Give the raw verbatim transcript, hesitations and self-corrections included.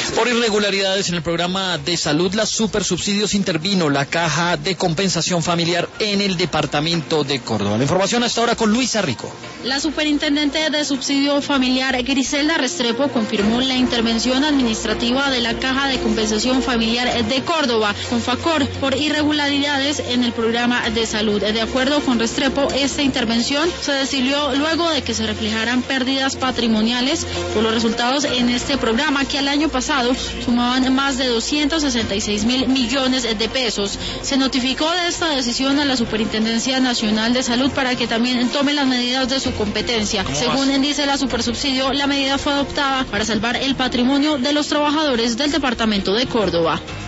Por irregularidades en el programa de salud, la Supersubsidios intervino la Caja de Compensación Familiar en el departamento de Córdoba. La información hasta ahora con Luisa Rico. La superintendente de subsidio familiar, Griselda Restrepo, confirmó la intervención administrativa de la Caja de Compensación Familiar de Córdoba, Confacor, por irregularidades en el programa de salud. De acuerdo con Restrepo, esta intervención se decidió luego de que se reflejaran pérdidas patrimoniales por los resultados en este programa, que al año pasado sumaban más de doscientos sesenta y seis mil millones de pesos. Se notificó de esta decisión a la Superintendencia Nacional de Salud para que también tome las medidas de su competencia. Según dice la Supersubsidio, la medida fue adoptada para salvar el patrimonio de los trabajadores del departamento de Córdoba.